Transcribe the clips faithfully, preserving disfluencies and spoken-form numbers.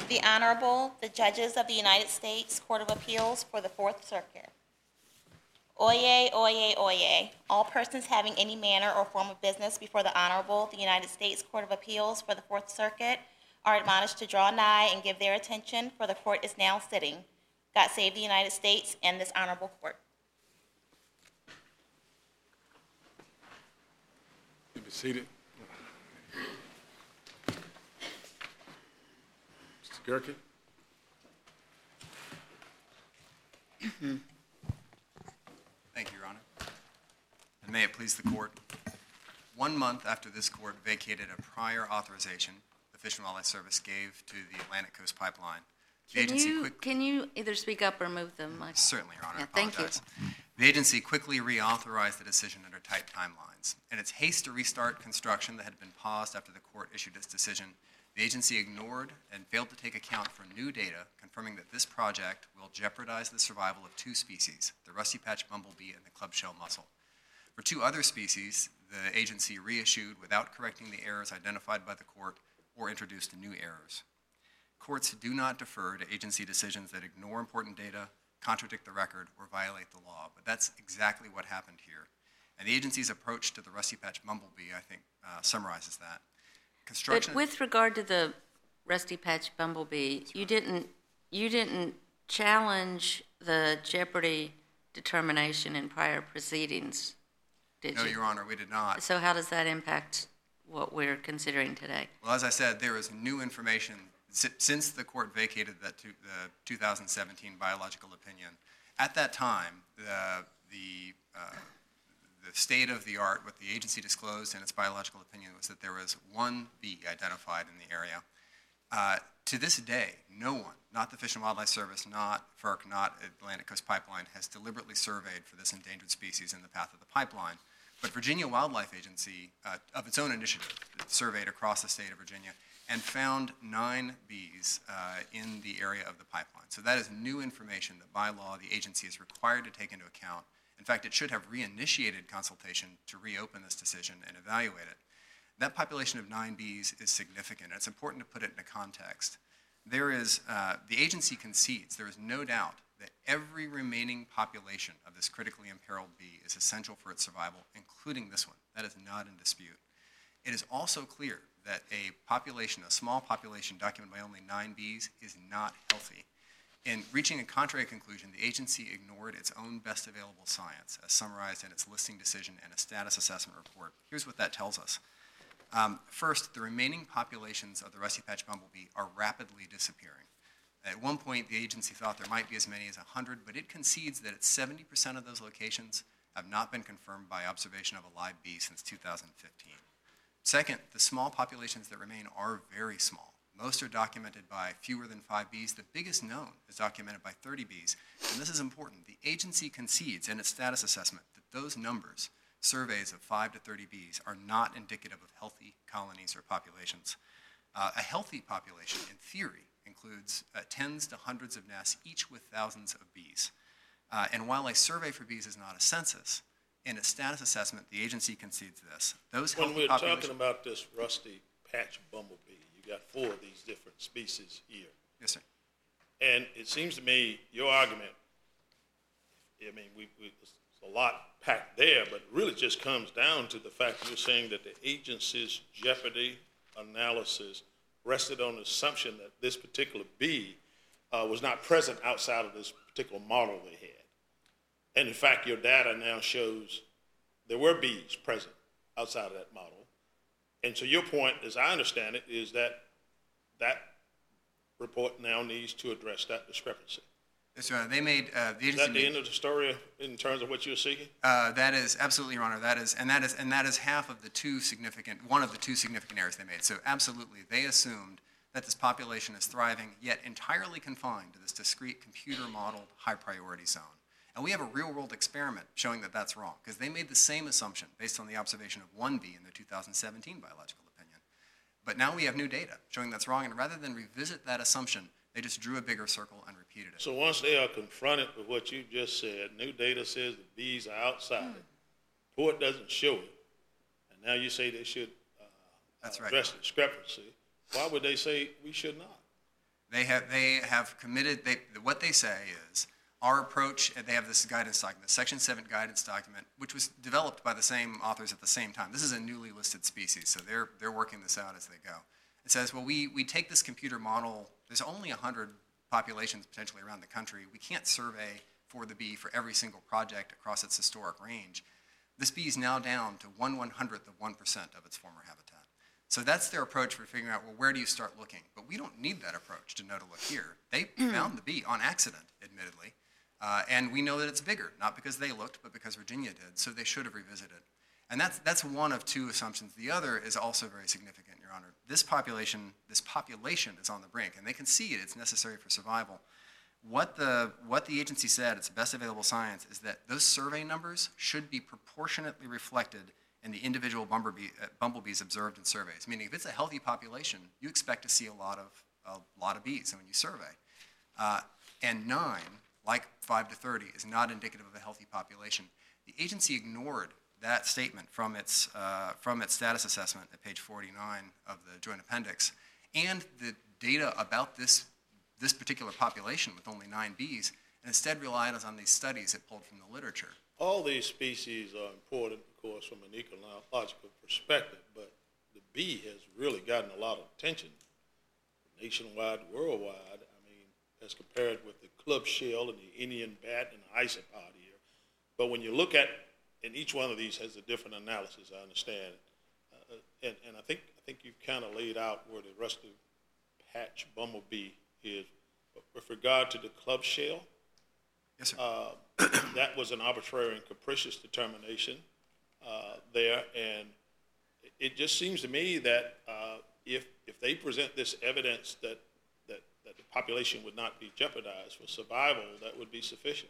The Honorable, the Judges of the United States Court of Appeals for the Fourth Circuit. Oyez, oyez, oyez. All persons having any manner or form of business before the Honorable, the United States Court of Appeals for the Fourth Circuit are admonished to draw nigh and give their attention, for the court is now sitting. God save the United States and this honorable court. You be seated. Mister Gerke. Thank you, Your Honor. And may it please the court, one month after this court vacated a prior authorization the Fish and Wildlife Service gave to the Atlantic Coast Pipeline, the Can agency you, quick- can you either speak up or move the mic? Certainly, Your Honor. Yeah, I thank you. apologize. The agency quickly reauthorized the decision under tight timelines. In its haste to restart construction that had been paused after the court issued its decision, the agency ignored and failed to take account for new data confirming that this project will jeopardize the survival of two species, the rusty patch bumblebee and the clubshell mussel. For two other species, the agency reissued without correcting the errors identified by the court or introduced new errors. Courts do not defer to agency decisions that ignore important data, contradict the record, or violate the law, but that's exactly what happened here. And the agency's approach to the rusty patch bumblebee, I think, uh, summarizes that. Construction. But with regard to the rusty patch bumblebee, you didn't, you didn't challenge the jeopardy determination in prior proceedings, did No, you? Your Honor, we did not. So how does that impact what we're considering today? Well, as I said, there is new information si- since the court vacated that two, the two thousand seventeen biological opinion. At that time, the, the, uh, the state of the art, what the agency disclosed in its biological opinion, was that there was one bee identified in the area. Uh, to this day, no one, not the Fish and Wildlife Service, not FERC, not Atlantic Coast Pipeline, has deliberately surveyed for this endangered species in the path of the pipeline. But Virginia Wildlife Agency, uh, of its own initiative, surveyed across the state of Virginia and found nine bees uh, in the area of the pipeline. So that is new information that by law the agency is required to take into account. In fact, it should have reinitiated consultation to reopen this decision and evaluate it. That population of nine bees is significant. It's important to put it into context. There is, uh, the agency concedes, there is no doubt that every remaining population of this critically imperiled bee is essential for its survival, including this one. That is not in dispute. It is also clear that a population, a small population documented by only nine bees, is not healthy. In reaching a contrary conclusion, the agency ignored its own best available science, as summarized in its listing decision and a status assessment report. Here's what that tells us. Um, first, the remaining populations of the rusty patch bumblebee are rapidly disappearing. At one point, the agency thought there might be as many as one hundred, but it concedes that it's seventy percent of those locations have not been confirmed by observation of a live bee since two thousand fifteen. Second, the small populations that remain are very small. Most are documented by fewer than five bees. The biggest known is documented by thirty bees. And this is important. The agency concedes in its status assessment that those numbers, surveys of five to thirty bees, are not indicative of healthy colonies or populations. Uh, a healthy population, in theory, includes uh, tens to hundreds of nests, each with thousands of bees. Uh, and while a survey for bees is not a census, in its status assessment, the agency concedes this. Those When healthy we're populations- talking about this rusty patch bumblebee, you got four of these different species here. Yes, sir. And it seems to me your argument, I mean, we, we, there's a lot packed there, but it really just comes down to the fact that you're saying that the agency's jeopardy analysis rested on the assumption that this particular bee uh, was not present outside of this particular model they had. And in fact, your data now shows there were bees present outside of that model. And so your point, as I understand it, is that that report now needs to address that discrepancy. Yes, Your Honor. They made, uh, the Is agency that the made, end of the story in terms of what you're seeking? uh, that is absolutely, Your Honor. That is, and that is, and that is half of the two significant, one of the two significant errors they made. So absolutely, they assumed that this population is thriving, yet entirely confined to this discrete computer-modeled high-priority zone. And we have a real-world experiment showing that that's wrong, because they made the same assumption based on the observation of one bee in their two thousand seventeen biological opinion. But now we have new data showing that's wrong, and rather than revisit that assumption, they just drew a bigger circle and repeated it. So once they are confronted with what you just said, new data says the bees are outside it, report doesn't show it, and now you say they should uh, That's uh, right. address the discrepancy, why would they say we should not? They have, they have committed, they, what they say is, our approach, and they have this guidance document, Section seven guidance document, which was developed by the same authors at the same time. This is a newly listed species, so they're, they're working this out as they go. It says, well, we, we take this computer model, there's only one hundred populations potentially around the country. We can't survey for the bee for every single project across its historic range. This bee is now down to one one hundredth of one percent of its former habitat. So that's their approach for figuring out, well, where do you start looking? But we don't need that approach to know to look here. They found the bee on accident, admittedly, uh, and we know that it's bigger, not because they looked, but because Virginia did, so they should have revisited. And that's, that's one of two assumptions. The other is also very significant, Your Honor. This population, this population is on the brink, and they can see it. It's necessary for survival. What the, what the agency said, it's the best available science, is that those survey numbers should be proportionately reflected in the individual bumblebee, uh, bumblebees observed in surveys. Meaning, if it's a healthy population, you expect to see a lot of, a lot of bees when you survey. Uh, and nine, like five to thirty, is not indicative of a healthy population. The agency ignored that statement from its, uh, from its status assessment at page forty-nine of the Joint Appendix, and the data about this, this particular population with only nine bees, and instead relied on these studies it pulled from the literature. All these species are important, of course, from an ecological perspective, but the bee has really gotten a lot of attention nationwide, worldwide. I mean, as compared with the club shell and the Indian bat and the isopod here. But when you look at, and each one of these has a different analysis, I understand. Uh, and, and I think I think you've kind of laid out where the rusty patch bumblebee is. But with regard to the club shell, Yes, sir. uh, that was an arbitrary and capricious determination uh, there, and it just seems to me that uh, if if they present this evidence that, that that the population would not be jeopardized for survival, that would be sufficient.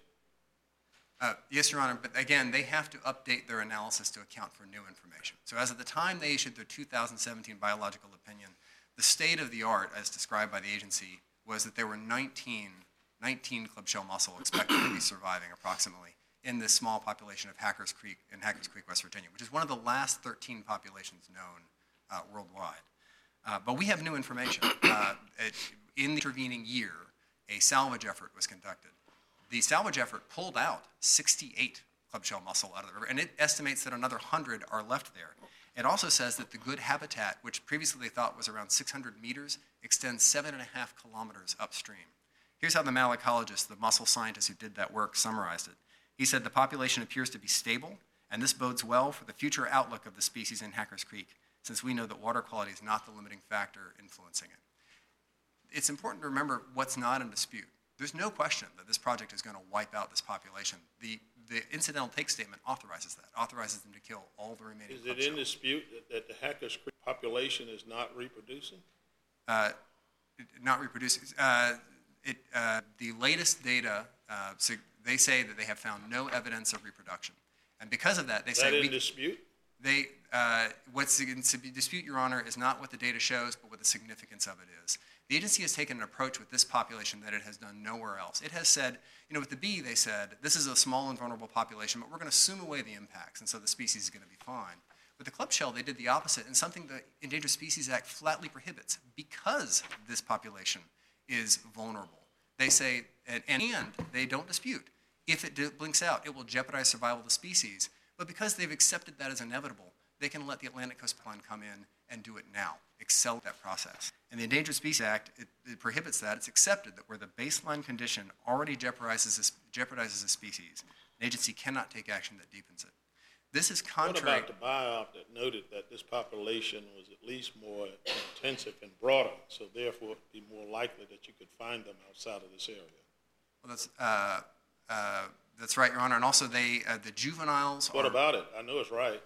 Uh, yes, Your Honor, but again, they have to update their analysis to account for new information. So as of the time they issued their two thousand seventeen biological opinion, the state of the art, as described by the agency, was that there were nineteen, nineteen club-shell mussel expected to be surviving approximately in this small population of Hackers Creek, in Hackers Creek, West Virginia, which is one of the last thirteen populations known uh, worldwide. Uh, but we have new information. Uh, it, in the intervening year, a salvage effort was conducted. The salvage effort pulled out sixty-eight club-shell mussel out of the river, and it estimates that another one hundred are left there. It also says that the good habitat, which previously they thought was around six hundred meters, extends seven and a half kilometers upstream. Here's how the malacologist, the mussel scientist who did that work, summarized it. He said the population appears to be stable, and this bodes well for the future outlook of the species in Hackers Creek, since we know that water quality is not the limiting factor influencing it. It's important to remember what's not in dispute. There's no question that this project is going to wipe out this population. The, the incidental take statement authorizes that, authorizes them to kill all the remaining Is it club-shell. in dispute that, that the Hackers Creek population is not reproducing? Uh, not reproducing. Uh, it, uh, the latest data, uh, so they say that they have found no evidence of reproduction. And because of that, they Is say that in we, dispute? they, uh, what's in dispute, Your Honor, is not what the data shows, but what the significance of it is. The agency has taken an approach with this population that it has done nowhere else. It has said, you know, with the bee, they said, this is a small and vulnerable population, but we're going to assume away the impacts, and so the species is going to be fine. With the club shell, they did the opposite, and something the Endangered Species Act flatly prohibits because this population is vulnerable. They say, and, and they don't dispute, if it blinks out, it will jeopardize survival of the species, but because they've accepted that as inevitable, they can let the Atlantic Coast Plan come in and do it now, excel at that process. And the Endangered Species Act, it, it prohibits that. It's accepted that where the baseline condition already jeopardizes a, jeopardizes a species, an agency cannot take action that deepens it. This is contrary. What about the biop that noted that this population was at least more intensive and broader, so therefore it would be more likely that you could find them outside of this area? Well, that's, uh, uh, that's right, Your Honor. And also they, uh, the juveniles What are, about it? I know it's right.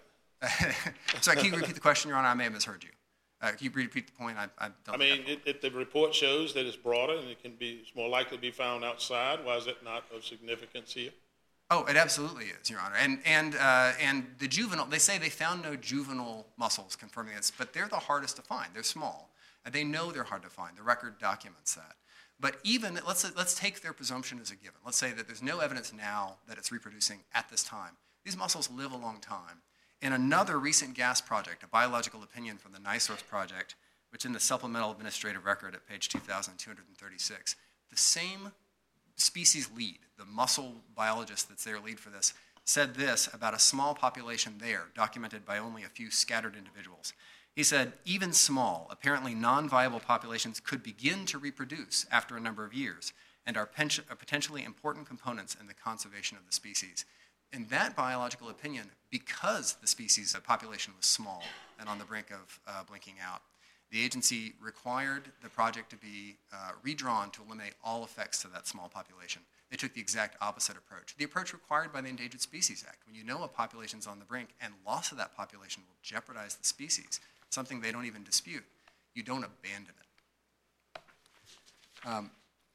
Sorry, can you repeat the question, Your Honor? I may have misheard you. Uh, can you repeat the point? I, I don't I mean, it, it, the report shows that it's broader and it can be, it's more likely to be found outside. Why is it not of significance here? Oh, it absolutely is, Your Honor. And, and, uh, and the juvenile, they say they found no juvenile mussels confirming this, but they're the hardest to find. They're small. And they know they're hard to find. The record documents that. But even, let's, let's take their presumption as a given. Let's say that there's no evidence now that it's reproducing at this time. These mussels live a long time. In another recent gas project, a biological opinion from the NiSource project, which in the supplemental administrative record at page two thousand two hundred thirty-six, the same species lead, the mussel biologist that's their lead for this, said this about a small population there, documented by only a few scattered individuals. He said, even small, apparently non-viable populations could begin to reproduce after a number of years and are, pen- are potentially important components in the conservation of the species. In that biological opinion, because the species population was small and on the brink of uh, blinking out, the agency required the project to be uh, redrawn to eliminate all effects to that small population. They took the exact opposite approach, the approach required by the Endangered Species Act. When you know a population's on the brink and loss of that population will jeopardize the species, something they don't even dispute, you don't abandon it. Um,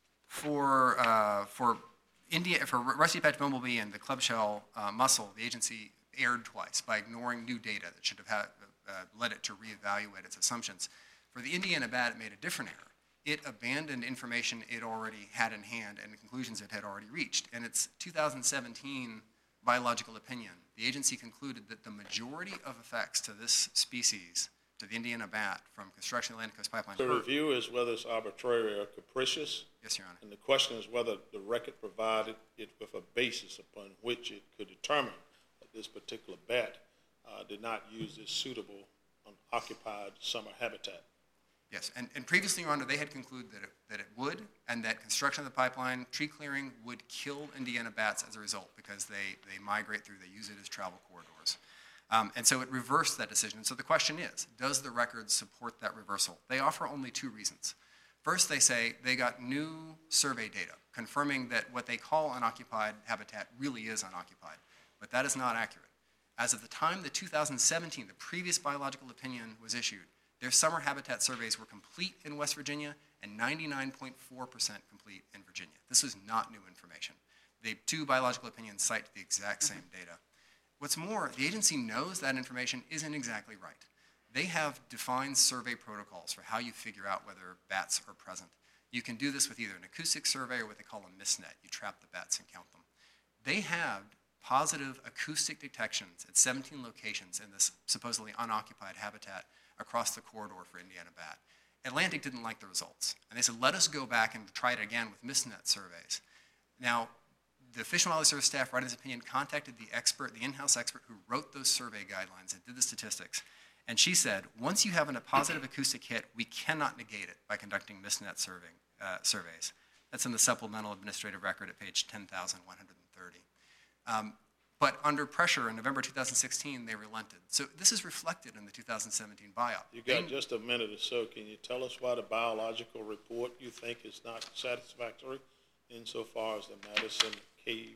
for, uh, for, India, for rusty patch bumblebee and the clubshell uh, mussel, the agency erred twice by ignoring new data that should have had, uh, led it to reevaluate its assumptions. For the Indiana bat, it made a different error. It abandoned information it already had in hand and the conclusions it had already reached. In its two thousand seventeen biological opinion, the agency concluded that the majority of effects to this species, to the Indiana bat, from construction of the Atlantic Coast Pipeline. The review is whether it's arbitrary or capricious, Yes, Your Honor. and the question is whether the record provided it with a basis upon which it could determine that this particular bat uh, did not use this suitable unoccupied summer habitat. Yes, and, and previously, Your Honor, they had concluded that it, that it would, and that construction of the pipeline, tree clearing, would kill Indiana bats as a result because they, they migrate through, they use it as travel corridors. Um, and so it reversed that decision. So the question is, does the record support that reversal? They offer only two reasons. First, they say they got new survey data confirming that what they call unoccupied habitat really is unoccupied, but that is not accurate. As of the time the two thousand seventeen, the previous biological opinion was issued, their summer habitat surveys were complete in West Virginia and ninety-nine point four percent complete in Virginia. This was not new information. The two biological opinions cite the exact same data. What's more, the agency knows that information isn't exactly right. They have defined survey protocols for how you figure out whether bats are present. You can do this with either an acoustic survey or what they call a mistnet. You trap the bats and count them. They have positive acoustic detections at seventeen locations in this supposedly unoccupied habitat across the corridor for Indiana bat. Atlantic didn't like the results, and they said, let us go back and try it again with mistnet surveys. Now, the Fish and Wildlife Service staff, writing this opinion, contacted the expert, the in-house expert who wrote those survey guidelines and did the statistics. And she said, once you have a positive acoustic hit, we cannot negate it by conducting mistnet survey, uh, surveys. That's in the supplemental administrative record at page ten thousand one hundred thirty. Um, but under pressure in November two thousand sixteen, they relented. So this is reflected in the two thousand seventeen biop. You got just a minute or so. Can you tell us why the biological report you think is not satisfactory insofar as the Madison Cave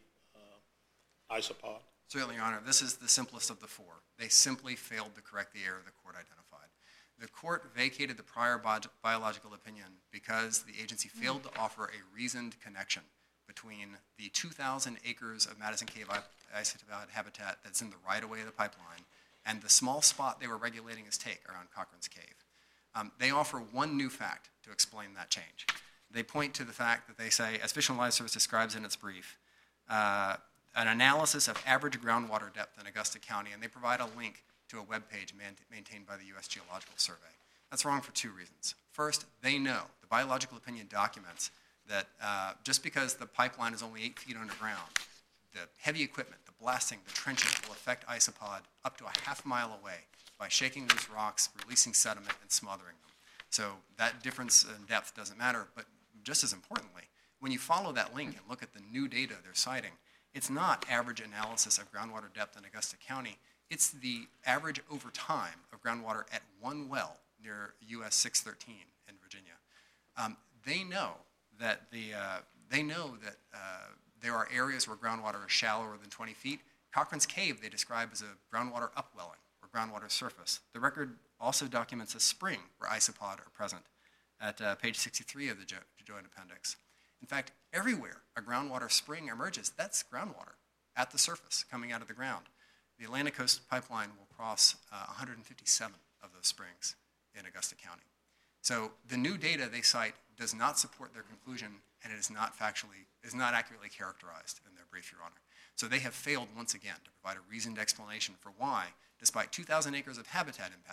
uh, isopod? Certainly, Your Honor. This is the simplest of the four. They simply failed to correct the error the court identified. The court vacated the prior bi- biological opinion because the agency failed to offer a reasoned connection between the two thousand acres of Madison Cave isopod habitat that's in the right-of-way of the pipeline and the small spot they were regulating as take around Cochran's Cave. Um, they offer one new fact to explain that change. They point to the fact that they say, as Fish and Wildlife Service describes in its brief, uh, an analysis of average groundwater depth in Augusta County, and they provide a link to a web page man- maintained by the U S Geological Survey. That's wrong for two reasons. First, they know, the biological opinion documents, that uh, just because the pipeline is only eight feet underground, the heavy equipment, the blasting, the trenching will affect isopod up to a half mile away by shaking loose rocks, releasing sediment, and smothering them. So that difference in depth doesn't matter, but just as importantly, when you follow that link and look at the new data they're citing, it's not average analysis of groundwater depth in Augusta County, it's the average over time of groundwater at one well near U S six thirteen in Virginia. Um, they know that the uh, they know that uh, there are areas where groundwater is shallower than twenty feet. Cochran's Cave they describe as a groundwater upwelling or groundwater surface. The record also documents a spring where isopod are present at uh, page sixty-three of the jo- joint appendix. In fact, everywhere a groundwater spring emerges, that's groundwater at the surface coming out of the ground. The Atlantic Coast Pipeline will cross uh, one hundred fifty-seven of those springs in Augusta County. So the new data they cite does not support their conclusion, and it is not factually, is not accurately characterized in their brief, Your Honor. So they have failed once again to provide a reasoned explanation for why, despite two thousand acres of habitat impact,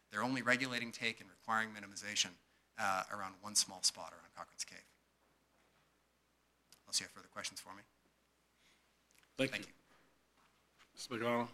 They're only regulating take and requiring minimization uh, around one small spot around Cochran's Cave. Unless you have further questions for me. Thank Thank you. you. Mister McDonald?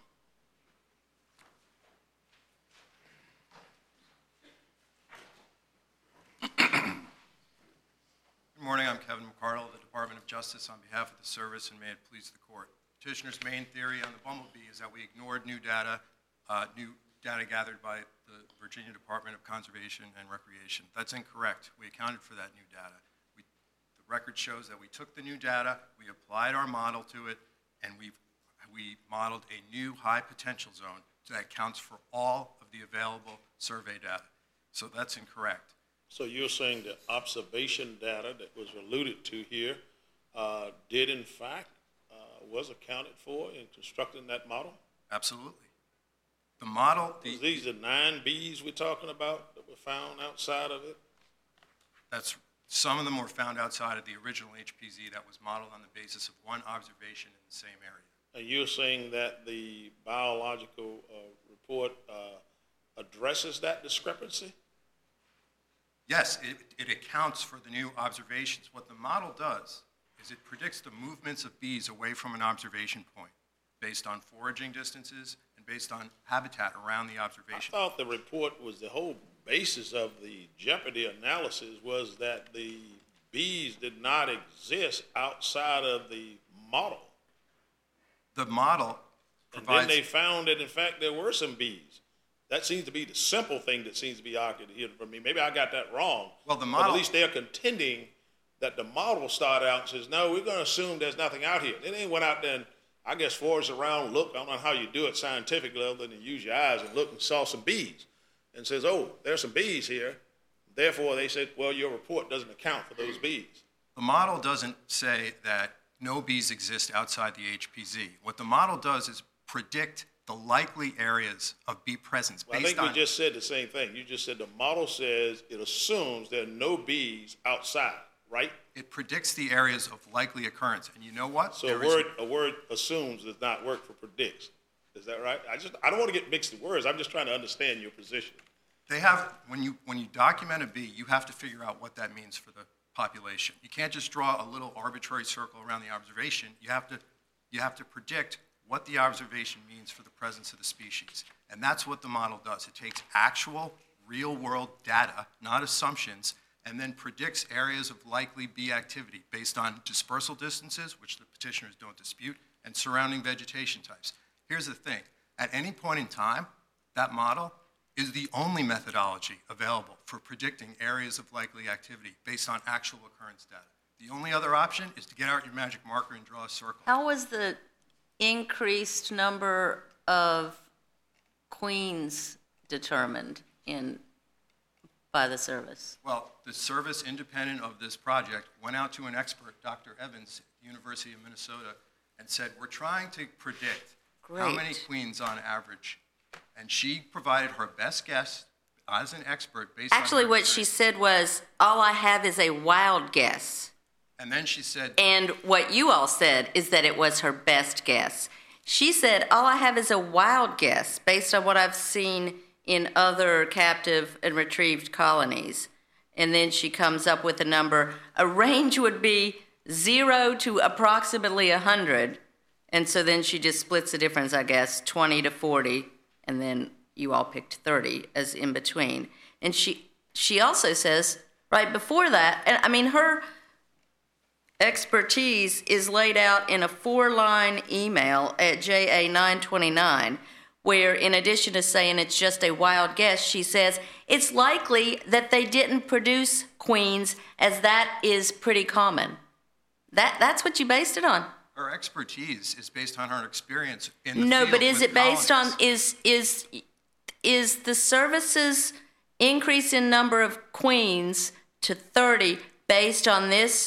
Good morning, I'm Kevin McCardle of the Department of Justice on behalf of the service, and may it please the court. Petitioner's main theory on the Bumblebee is that we ignored new data, uh, new data gathered by the Virginia Department of Conservation and Recreation. That's incorrect. We accounted for that new data. We, the record shows that we took the new data, we applied our model to it, and we we modeled a new high potential zone that accounts for all of the available survey data. So that's incorrect. So you're saying the observation data that was alluded to here uh, did in fact, uh, was accounted for in constructing that model? Absolutely. The model, the, These are nine Bs we're talking about that were found outside of it? that's, some of them were found outside of the original H P Z that was modeled on the basis of one observation in the same area. And you're saying that the biological uh, report uh, addresses that discrepancy? Yes, it, it accounts for the new observations. What the model does is it predicts the movements of bees away from an observation point based on foraging distances and based on habitat around the I observation. thought the report was the whole basis of the jeopardy analysis was that the bees did not exist outside of the model. The model And provides... then they found that in fact there were some bees. That seems to be the simple thing that seems to be argued here for me. Maybe I got that wrong. Well, the But model- at least they're contending that the model started out and says, no, we're going to assume there's nothing out here. Then they went out there and, I guess, foraged around, looked. I don't know how you do it scientifically other than to use your eyes and look and saw some bees and says, oh, there's some bees here. Therefore, they said, well, your report doesn't account for those bees. The model doesn't say that no bees exist outside the H P Z. What the model does is predict the likely areas of bee presence Well, I based think we on... just said the same thing. You just said the model says it assumes there are no bees outside, right? It predicts the areas of likely occurrence. And you know what? So a There is- word, a word assumes does not work for predicts. Is that right? I just, I don't want to get mixed in words. I'm just trying to understand your position. They have, when you, when you document a bee, you have to figure out what that means for the population. You can't just draw a little arbitrary circle around the observation. You have to, you have to predict what the observation means for the presence of the species. And that's what the model does. It takes actual, real-world data, not assumptions, and then predicts areas of likely bee activity based on dispersal distances, which the petitioners don't dispute, and surrounding vegetation types. Here's the thing. At any point in time, that model is the only methodology available for predicting areas of likely activity based on actual occurrence data. The only other option is to get out your magic marker and draw a circle. How was the increased number of queens determined in, by the service? Well, the service, independent of this project, went out to an expert, Doctor Evans, at the University of Minnesota, and said, we're trying to predict how many Great. queens on average. And she provided her best guess as an expert based on Actually, her what she experience. said was, all I have is a wild guess. And then she said, And what you all said is that it was her best guess. She said, all I have is a wild guess based on what I've seen in other captive and retrieved colonies. And then she comes up with a number. A range would be zero to approximately one hundred. And so then she just splits the difference, I guess, twenty to forty. And then you all picked thirty as in between. And she she also says, right before that, and I mean, her expertise is laid out in a four-line email at J A nine twenty-nine, where in addition to saying it's just a wild guess, she says it's likely that they didn't produce queens, as that is pretty common. That That's what you based it on. her expertise is based on her experience in the No, field but is with it based on, colonies. is, is, is the service's increase in number of queens to thirty based on this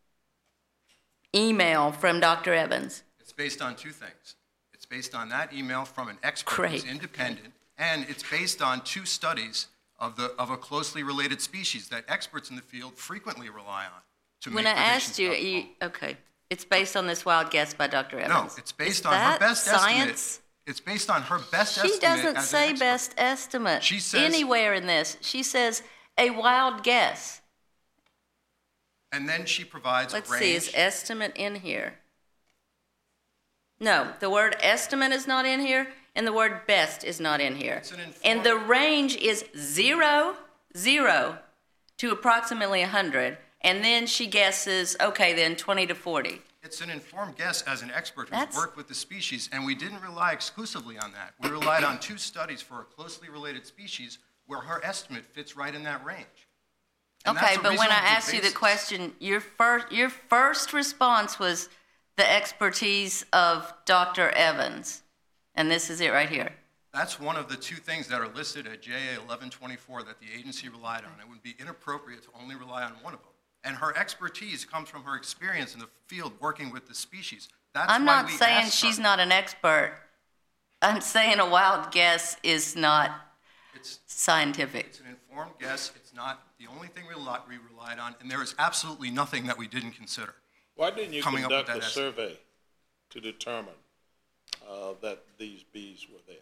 email from Doctor Evans? It's based on two things. It's based on that email from an expert who's Great. independent, and it's based on two studies of the of a closely related species that experts in the field frequently rely on to When make I asked predictions you, about you, okay, it's based on this wild guess by Doctor fauna. No, Evans. it's based Is on her that best science? estimate. It's based on her best She estimate doesn't as an say expert. best estimate She says- anywhere in this. She says a wild guess. And then she provides a Let's see, is range. estimate in here? No, the word estimate is not in here, and the word best is not in here. It's an And the informal- range is zero, zero to approximately one hundred, and then she guesses, okay, then twenty to forty. It's an informed guess as an expert who's That's- worked with the species, and we didn't rely exclusively on that. We relied on two studies for a closely related species where her estimate fits right in that range. And Okay, that's a but when I reasonable asked you the basis. question, your first, your first response was the expertise of Doctor Evans, and this is it right here. That's one of the two things that are listed at J A eleven twenty-four that the agency relied on. It would be inappropriate to only rely on one of them. And her expertise comes from her experience in the field working with the species. That's I'm why not we saying asked she's her. not an expert. I'm saying a wild guess is not It's, scientific. it's an informed guess. It's not the only thing we relied, we relied on, and there is absolutely nothing that we didn't consider. Why didn't you Coming up with conduct a that estimate. survey to determine uh, that these bees were there?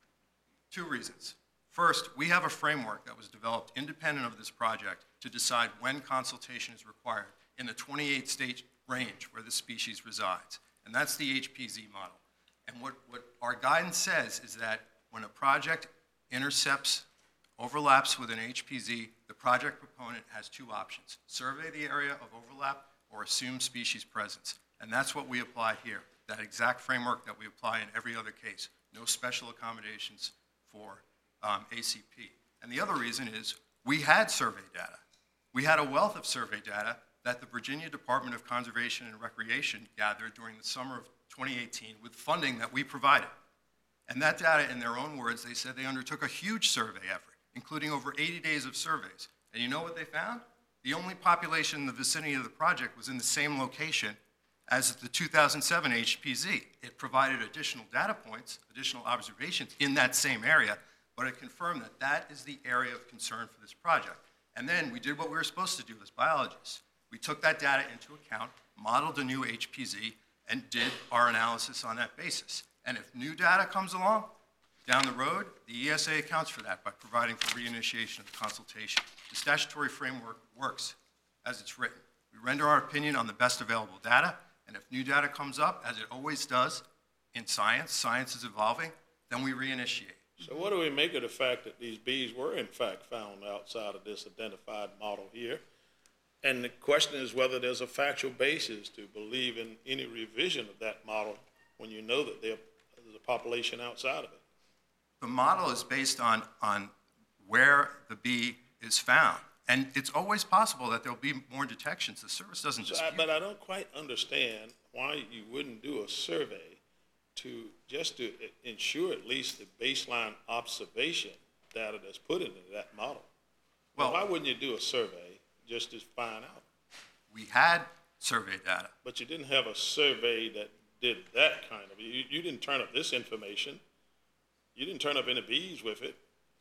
Two reasons. First, we have a framework that was developed independent of this project to decide when consultation is required in the twenty-eight state range where the species resides, and that's the H P Z model. And what, what our guidance says is that when a project intercepts, overlaps with an H P Z, the project proponent has two options: survey the area of overlap or assume species presence. And that's what we apply here, that exact framework that we apply in every other case. No special accommodations for um, A C P. And the other reason is we had survey data. We had a wealth of survey data that the Virginia Department of Conservation and Recreation gathered during the summer of twenty eighteen with funding that we provided. And that data, in their own words, they said they undertook a huge survey effort, including over eighty days of surveys. And you know what they found? The only population in the vicinity of the project was in the same location as the two thousand seven H P Z. It provided additional data points, additional observations in that same area, but it confirmed that that is the area of concern for this project. And then we did what we were supposed to do as biologists. We took that data into account, modeled a new H P Z, and did our analysis on that basis. And if new data comes along down the road, the E S A accounts for that by providing for reinitiation of the consultation. The statutory framework works as it's written. We render our opinion on the best available data, and if new data comes up, as it always does in science, science is evolving, then we reinitiate. So what do we make of the fact that these bees were in fact found outside of this identified model here? And the question is whether there's a factual basis to believe in any revision of that model when you know that there- there's a population outside of it. The model is based on, on where the bee is found. And it's always possible that there'll be more detections. The service doesn't So I- dispute. But I don't quite understand why you wouldn't do a survey to, just to e- ensure at least the baseline observation data that's put into that model. Well, Well- why wouldn't you do a survey just to find out? We had survey data. But you didn't have a survey that did that kind of, you, you didn't turn up this information. You didn't turn up any bees with it.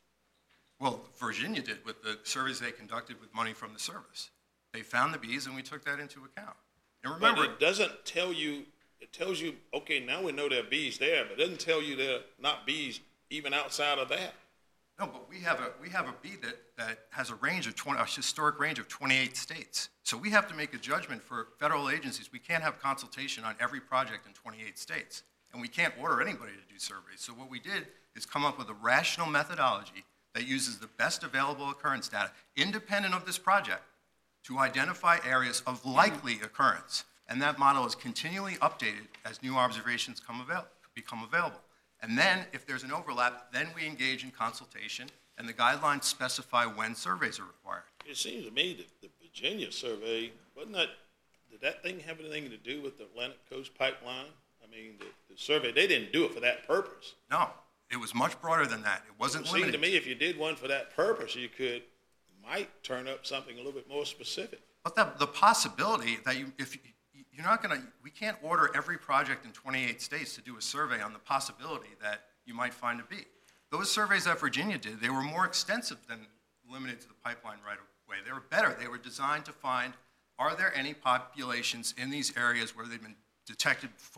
Well, Virginia did with the surveys they conducted with money from the service. They found the bees and we took that into account. And But remember, it doesn't tell you, it tells you, okay, now we know there are bees there, but it doesn't tell you there are not bees even outside of that. no, but we have a, we have a bee that, that has a range of twenty, a historic range of twenty-eight states. So we have to make a judgment for federal agencies. We can't have consultation on every project in twenty-eight states. And we can't order anybody to do surveys. So what we did is come up with a rational methodology that uses the best available occurrence data, independent of this project, to identify areas of likely occurrence. And that model is continually updated as new observations come avail- become available. And then, if there's an overlap, then we engage in consultation, and the guidelines specify when surveys are required. It seems to me that the Virginia survey, wasn't that, did that thing have anything to do with the Atlantic Coast Pipeline? I mean, the, the survey, they didn't do it for that purpose. No, it was much broader than that. It wasn't It seemed to limited. me if you did one for that purpose, you could, might turn up something a little bit more specific. But the, the possibility that you, if you, you're not going to, we can't order every project in twenty-eight states to do a survey on the possibility that you might find a bee. Those surveys that Virginia did, they were more extensive than limited to the pipeline right away. They were better. They were designed to find, are there any populations in these areas where they've been detected before?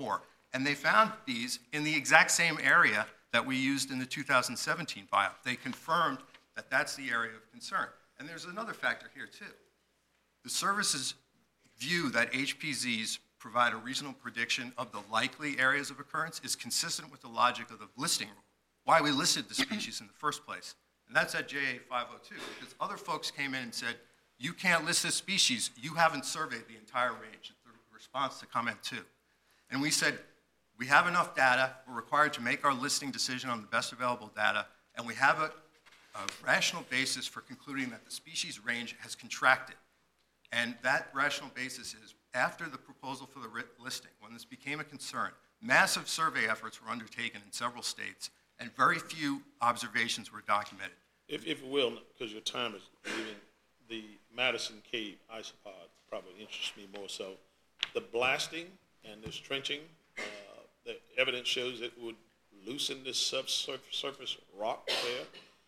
and they found bees in the exact same area that we used in the two thousand seventeen biop. They confirmed that that's the area of concern. And there's another factor here, too. The service's view that H P Zs provide a reasonable prediction of the likely areas of occurrence is consistent with the logic of the listing rule, why we listed the species in the first place. And that's at J A five oh two, because other folks came in and said, you can't list this species, you haven't surveyed the entire range. It's the response to comment two. And we said, we have enough data, we're required to make our listing decision on the best available data, and we have a, a rational basis for concluding that the species range has contracted. And that rational basis is, after the proposal for the writ listing, when this became a concern, massive survey efforts were undertaken in several states, and very few observations were documented. If, if you will, because your time is leaving, the Madison Cave isopod probably interests me more so. The blasting and this trenching, uh, the evidence shows it would loosen this subsurface rock there.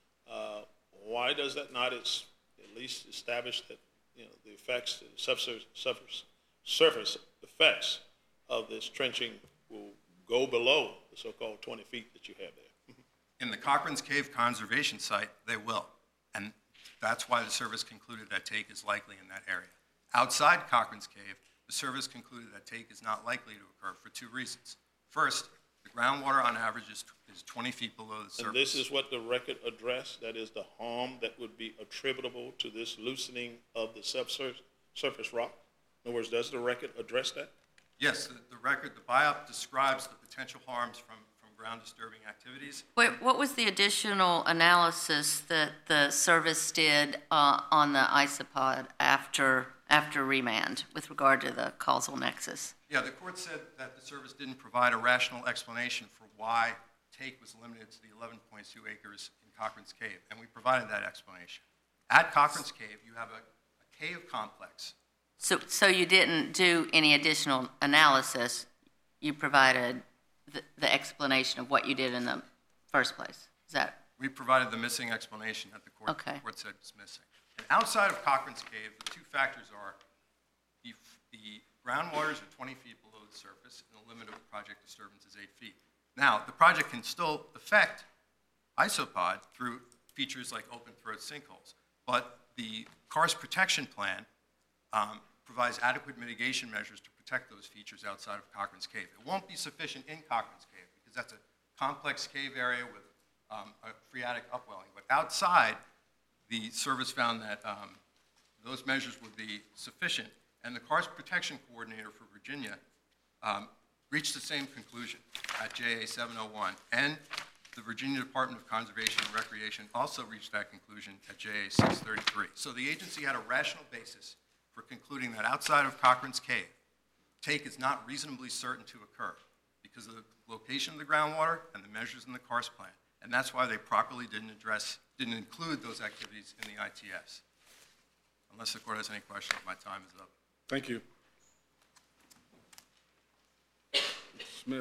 Uh, why does that not at least establish that, you know, the effects, the subsurface, surface, surface effects of this trenching will go below the so-called twenty feet that you have there? In the Cochran's Cave Conservation Site, they will. And that's why the service concluded that take is likely in that area. Outside Cochran's Cave, the service concluded that take is not likely to occur for two reasons. First, the groundwater on average is, is twenty feet below the surface. And this is what the record addressed, that is the harm that would be attributable to this loosening of the subsurface surface rock? In other words, does the record address that? Yes, the, the record, the biop describes the potential harms from, from ground disturbing activities. Wait, what was the additional analysis that the service did uh, on the isopod after, after remand with regard to the causal nexus? Yeah, the court said that the service didn't provide a rational explanation for why take was limited to the eleven point two acres in Cochran's Cave, and we provided that explanation. At Cochran's Cave, you have a, a cave complex. So, so you didn't do any additional analysis, you provided the, the explanation of what you did in the first place, is that? We provided the missing explanation that the court, Okay. the court said was missing. And outside of Cochran's Cave, the two factors are the, the groundwaters are twenty feet below the surface, and the limit of the project disturbance is eight feet. Now, the project can still affect isopod through features like open throat sinkholes, but the Karst Protection Plan um, provides adequate mitigation measures to protect those features outside of Cochran's Cave. It won't be sufficient in Cochran's Cave because that's a complex cave area with um, a phreatic upwelling, but outside, the service found that um, those measures would be sufficient, and the Karst Protection Coordinator for Virginia um, reached the same conclusion at J A seven oh one, and the Virginia Department of Conservation and Recreation also reached that conclusion at J A six thirty-three. So the agency had a rational basis for concluding that outside of Cochran's Cave, take is not reasonably certain to occur because of the location of the groundwater and the measures in the Karst plan, and that's why they properly didn't address, didn't include those activities in the I T S. Unless the court has any questions, my time is up. Thank you. Mister Smith.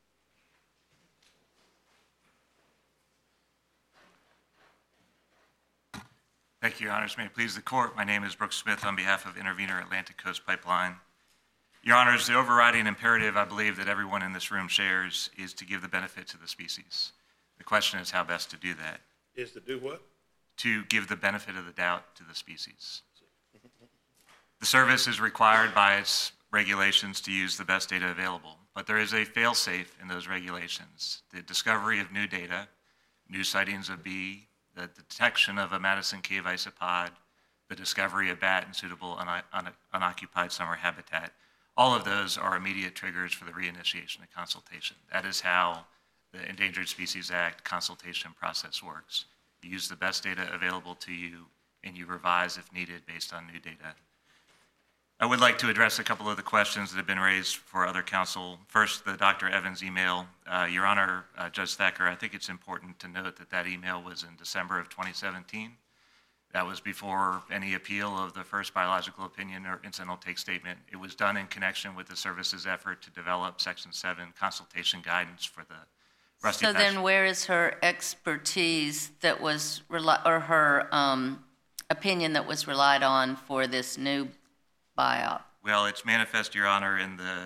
Thank you, Your Honors. May it please the Court, my name is Brooks Smith on behalf of Intervenor Atlantic Coast Pipeline. Your Honors, the overriding imperative I believe that everyone in this room shares is to give the benefit to the species. The question is how best to do that. Is to do what? To give the benefit of the doubt to the species. The service is required by its regulations to use the best data available, but there is a fail-safe in those regulations. The discovery of new data, new sightings of bee, the detection of a Madison Cave isopod, the discovery of bat in suitable un un unoccupied summer habitat, all of those are immediate triggers for the reinitiation of consultation. That is how the Endangered Species Act consultation process works. You use the best data available to you, and you revise if needed based on new data. I would like to address a couple of the questions that have been raised for other counsel. First, the Doctor Evans email. Uh, Your Honor, uh, Judge Thacker, I think it's important to note that that email was in December of twenty seventeen. That was before any appeal of the first biological opinion or incidental take statement. It was done in connection with the service's effort to develop Section seven consultation guidance for the Rusty So Patch. then where is her expertise that was, reli- or her um, opinion that was relied on for this new biop? Well, it's manifest, Your Honor, in the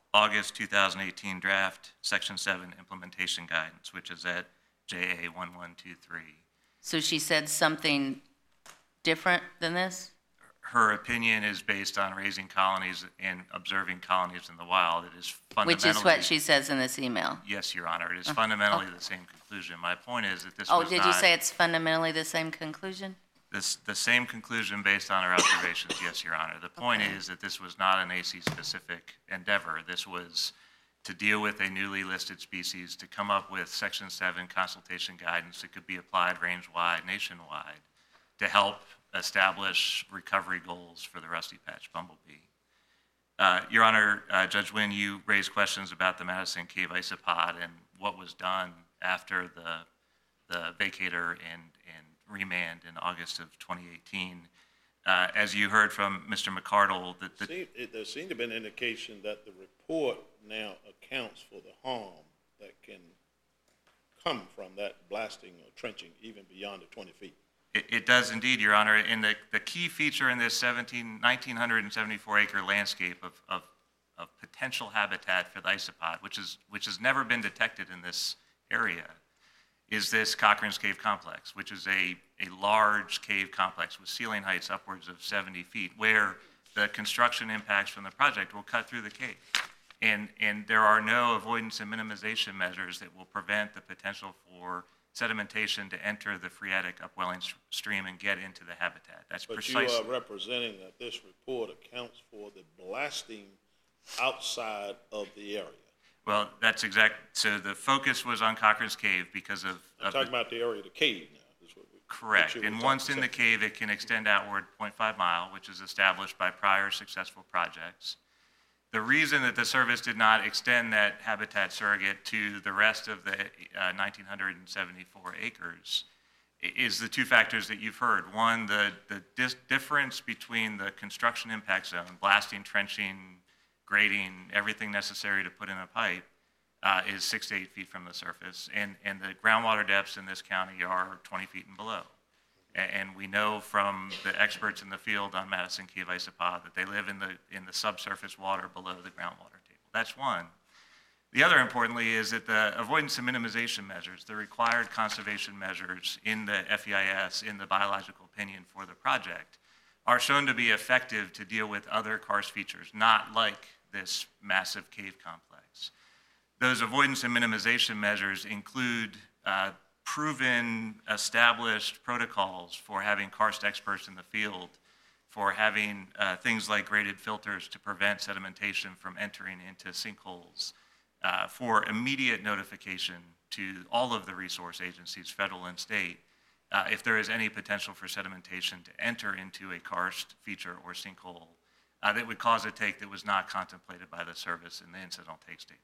August two thousand eighteen draft Section seven implementation guidance, which is at J A one one two three. So she said something different than this? Her opinion is based on raising colonies and observing colonies in the wild. It is fundamentally... Which is what she says in this email. Yes, Your Honor. It is fundamentally the same conclusion. My point is that this Oh, was did not... you say it's fundamentally the same conclusion? This, the same conclusion based on our observations, yes, Your Honor. The point Okay. is that this was not an A C-specific endeavor. This was to deal with a newly listed species, to come up with Section seven consultation guidance that could be applied range-wide, nationwide, to help establish recovery goals for the rusty patch bumblebee. Uh, Your Honor, uh, Judge Wynn, you raised questions about the Madison Cave isopod and what was done after the, the vacator and, and remand in August of twenty eighteen. Uh, as you heard from Mister McCardle, that the, See, it, there seemed to be an indication that the report now accounts for the harm that can come from that blasting or trenching even beyond the twenty feet. It, it does indeed, Your Honor. And the, the key feature in this seventeen, nineteen seventy-four acre landscape of, of, of potential habitat for the isopod, which, is, which has never been detected in this area, is this Cochran's Cave Complex, which is a, a large cave complex with ceiling heights upwards of seventy feet, where the construction impacts from the project will cut through the cave. And, and there are no avoidance and minimization measures that will prevent the potential for sedimentation to enter the phreatic upwelling s- stream and get into the habitat. That's But precisely. you are representing that this report accounts for the blasting outside of the area. Well, that's exact. So the focus was on Cochran's Cave because of. I'm of talking the, about the area of the cave now. Is what we- correct. what you were And once in talking the about. cave, it can extend outward zero point five mile, which is established by prior successful projects. The reason that the service did not extend that habitat surrogate to the rest of the uh, nineteen seventy-four acres i- is the two factors that you've heard. One, the, the dis- difference between the construction impact zone, blasting, trenching, grading, everything necessary to put in a pipe, uh, is six to eight feet from the surface. And, and the groundwater depths in this county are twenty feet and below. And we know from the experts in the field on Madison Cave isopod that they live in the, in the subsurface water below the groundwater table. That's one. The other, importantly, is that the avoidance and minimization measures, the required conservation measures in the F E I S, in the biological opinion for the project, are shown to be effective to deal with other karst features, not like this massive cave complex. Those avoidance and minimization measures include uh, proven, established protocols for having karst experts in the field, for having uh, things like graded filters to prevent sedimentation from entering into sinkholes, uh, for immediate notification to all of the resource agencies, federal and state, uh, if there is any potential for sedimentation to enter into a karst feature or sinkhole uh, that would cause a take that was not contemplated by the service in the incidental take statement.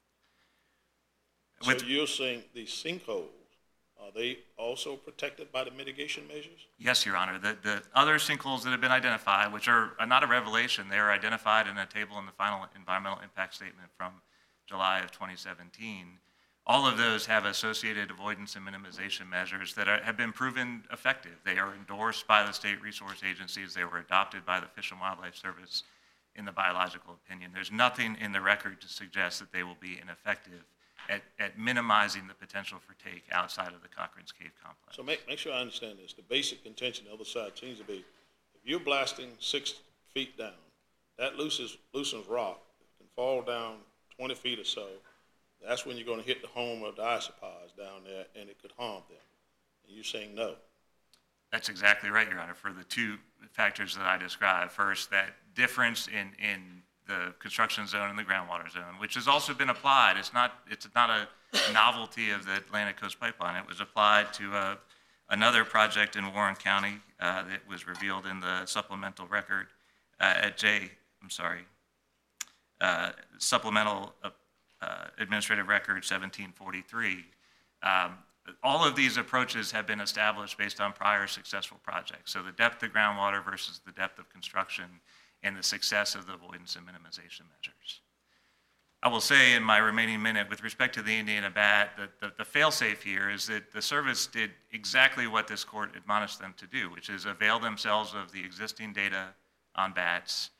So With- you're saying these sinkholes, are they also protected by the mitigation measures? Yes, Your Honor. The, the other sinkholes that have been identified, which are not a revelation, they are identified in a table in the final environmental impact statement from July of twenty seventeen. All of those have associated avoidance and minimization measures that are, have been proven effective. They are endorsed by the state resource agencies. They were adopted by the Fish and Wildlife Service in the biological opinion. There's nothing in the record to suggest that they will be ineffective at, at minimizing the potential for take outside of the Cochran's Cave complex. So make, make sure I understand this. The basic contention the other side seems to be, if you're blasting six feet down, that loosens, loosens rock, it can fall down twenty feet or so. That's when you're going to hit the home of the isopods down there, and it could harm them. And you're saying no. That's exactly right, Your Honor, for the two factors that I described. First, that difference in, in the construction zone and the groundwater zone, which has also been applied. It's not, it's not a novelty of the Atlantic Coast Pipeline. It was applied to uh, another project in Warren County uh, that was revealed in the supplemental record uh, at J, I'm sorry, uh, supplemental uh, uh, administrative record seventeen forty-three. Um, all of these approaches have been established based on prior successful projects. So the depth of groundwater versus the depth of construction and the success of the avoidance and minimization measures. I will say in my remaining minute, with respect to the Indiana bat, that the, the fail-safe here is that the service did exactly what this court admonished them to do, which is avail themselves of the existing data on bats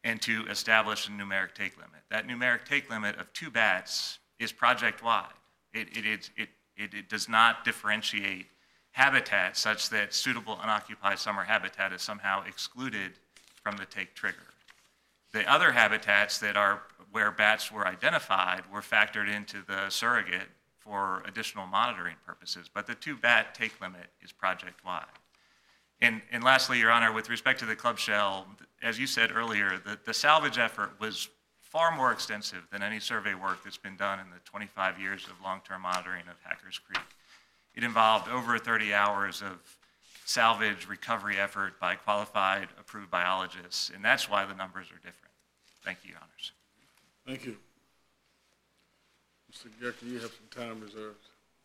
and to establish a numeric take limit. That numeric take limit of two bats is project-wide. It, it, it, it, it, it does not differentiate habitat such that suitable unoccupied summer habitat is somehow excluded from the take trigger. The other habitats that are where bats were identified were factored into the surrogate for additional monitoring purposes, but the two bat take limit is project-wide. And, and lastly, Your Honor, with respect to the club shell, as you said earlier, the, the salvage effort was far more extensive than any survey work that's been done in the twenty-five years of long-term monitoring of Hackers Creek. It involved over thirty hours of salvage recovery effort by qualified, approved biologists, and that's why the numbers are different. Thank you, Your Honors. Thank you. Mister Gecker, you have some time reserved.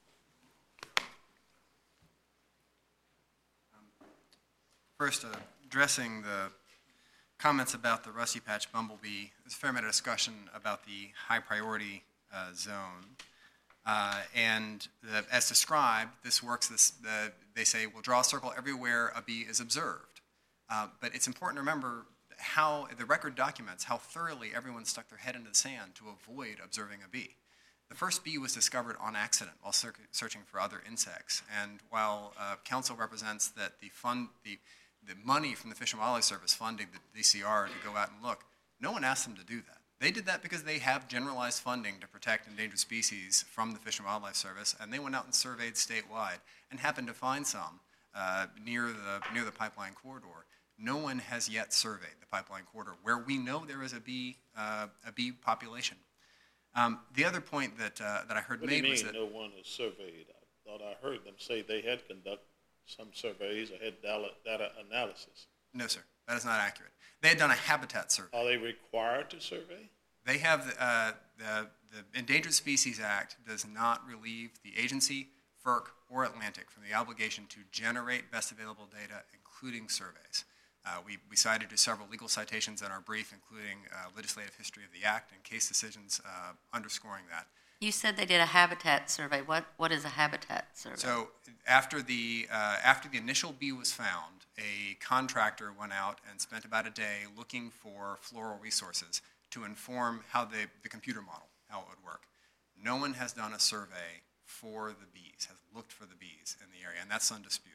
First, uh, addressing the comments about the rusty patch bumblebee, there's a fair amount of discussion about the high priority uh, zone. Uh, and the, as described, this works, this, the, they say, we'll draw a circle everywhere a bee is observed. Uh, but it's important to remember how the record documents how thoroughly everyone stuck their head into the sand to avoid observing a bee. The first bee was discovered on accident while searching for other insects. And while uh, council represents that the fund, the, the money from the Fish and Wildlife Service funding the D C R to go out and look, no one asked them to do that. They did that because they have generalized funding to protect endangered species from the Fish and Wildlife Service, and they went out and surveyed statewide and happened to find some uh, near the near the pipeline corridor. No one has yet surveyed the pipeline corridor where we know there is a bee uh, a bee population. Um, the other point that uh, that I heard What do you made was mean that no one has surveyed? I thought I heard them say they had conducted some surveys or had data, data analysis. no, sir, that is not accurate. They had done a habitat survey. Are they required to survey? They have, uh, the, the Endangered Species Act does not relieve the agency, FERC, or Atlantic from the obligation to generate best available data, including surveys. Uh, we, we cited to several legal citations in our brief, including uh, legislative history of the Act and case decisions uh, underscoring that. You said they did a habitat survey. What, what is a habitat survey? So after the, uh, after the initial bee was found, a contractor went out and spent about a day looking for floral resources to inform how the, the computer model, how it would work. No one has done a survey for the bees, has looked for the bees in the area, and that's undisputed.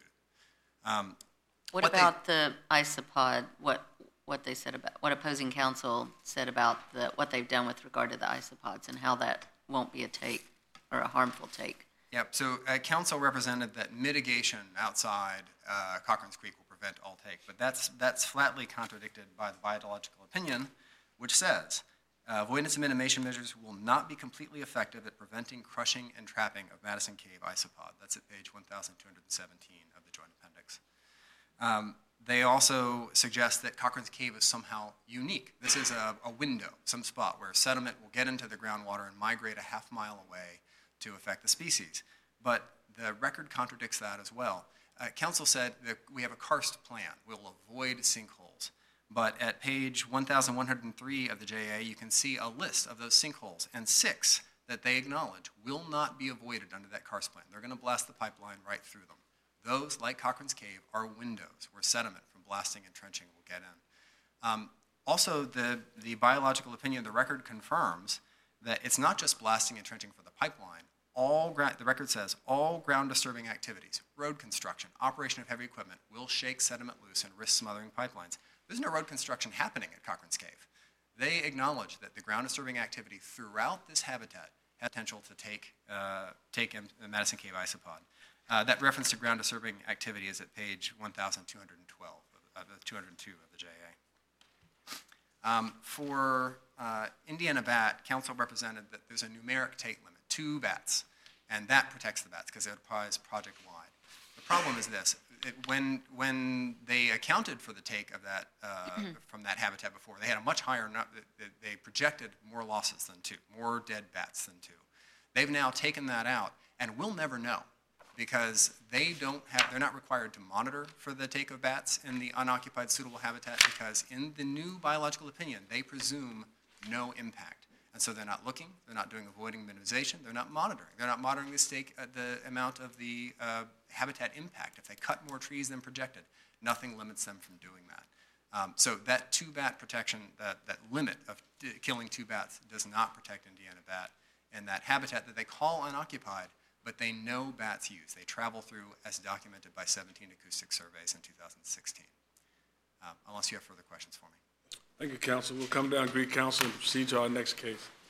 Um, What, what they- about the isopod, what, what they said about, what opposing counsel said about the, what they've done with regard to the isopods and how that won't be a take or a harmful take? Yep, so uh, council represented that mitigation outside uh, Cochran's Creek will prevent all take, but that's, that's flatly contradicted by the biological opinion, which says, uh, avoidance and mitigation measures will not be completely effective at preventing crushing and trapping of Madison Cave isopod. That's at page one thousand two hundred seventeen of the Joint Appendix. Um, they also suggest that Cochran's Cave is somehow unique. This is a, a window, some spot where sediment will get into the groundwater and migrate a half mile away to affect the species. But the record contradicts that as well. Uh, council said that we have a karst plan. We'll avoid sinkholes. But at page one thousand one hundred three of the J A, you can see a list of those sinkholes, and six that they acknowledge will not be avoided under that karst plan. They're going to blast the pipeline right through them. Those, like Cochran's Cave, are windows where sediment from blasting and trenching will get in. Um, also, the, the biological opinion of the record confirms that it's not just blasting and trenching for the pipeline. All ground, the record says all ground disturbing activities, road construction, operation of heavy equipment, will shake sediment loose and risk smothering pipelines. There's no road construction happening at Cochran's Cave. They acknowledge that the ground disturbing activity throughout this habitat has potential to take, uh, take the Madison Cave isopod. Uh, that reference to ground disturbing activity is at page one thousand two hundred twelve, uh, two hundred two of the J A. Um, for uh, Indiana bat, council represented that there's a numeric take limit, two bats, and that protects the bats because it applies project-wide. The problem is this. It, when, when they accounted for the take of that, uh, from that habitat before, they had a much higher, not, they projected more losses than two, more dead bats than two. They've now taken that out, and we'll never know because they don't have, they're not required to monitor for the take of bats in the unoccupied suitable habitat because in the new biological opinion, they presume no impact. And so they're not looking, they're not doing avoiding minimization, they're not monitoring. They're not monitoring the, stake, uh, the amount of the uh, habitat impact. If they cut more trees than projected, nothing limits them from doing that. Um, So that two-bat protection, that, that limit of d- killing two bats does not protect Indiana bat. And that habitat that they call unoccupied, but they know bats use. They travel through as documented by seventeen acoustic surveys in two thousand sixteen. Um, Unless you have further questions for me. Thank you, counsel. We'll come down, greet counsel, and proceed to our next case.